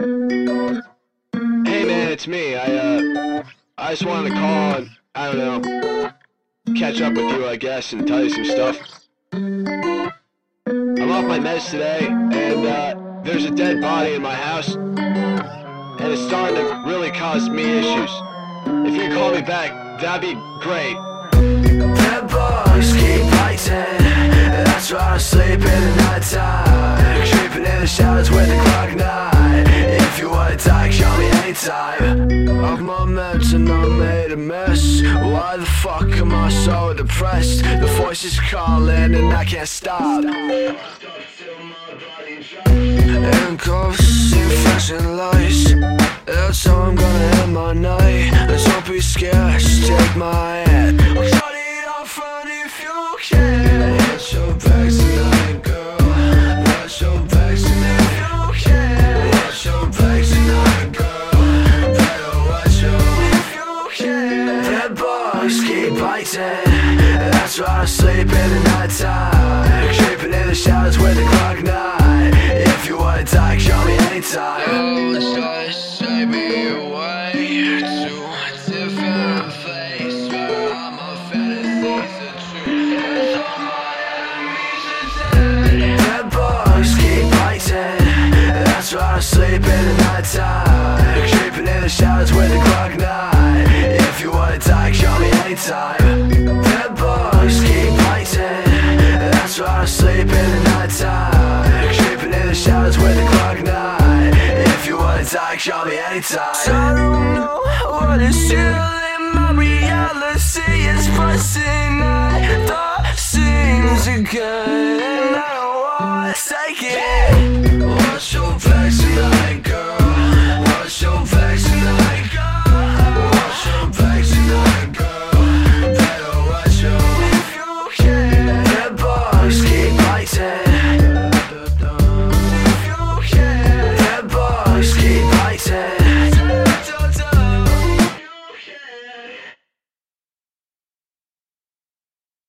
Hey man, it's me. I just wanted to call and, I don't know, catch up with you, I guess, and tell you some stuff. I'm off my meds today, and there's a dead body in my house, and it's starting to really cause me issues. If you can call me back, that'd be great. Dead bugs keep biting, that's why I sleep in the night time. Creeping in the shadows with the clock night. If you wanna die, show me anytime. Off my meds and I made a mess. Why the fuck am I so depressed? The voice is calling and I can't stop. Handcuffs, infection lights, that's how I'm gonna end my night. Don't be scared, just take my hand. I'll cut it off front if you can. Watch your back tonight, girl. Watch your back tonight if you can. Watch your back tonight, girl. Better watch your if you can. Dead bugs keep biting, that's why I sleep in the night time. Creeping in the shadows with the clock night. If you wanna die, show me anytime. Oh, let's just take me away to a different place where all my fantasies are true. And all my enemies are dead. Dead bugs keep biting, that's why I sleep in the night time. Creeping in the shadows with the clock night. If you wanna die, show me anytime. Dead bugs keep biting, that's why I sleep in the night time. Creeping in the shadows with the clock night. If you wanna die, show me anytime. I don't know what is real in my reality is busting at the seams again, and I don't wanna take it. Watch your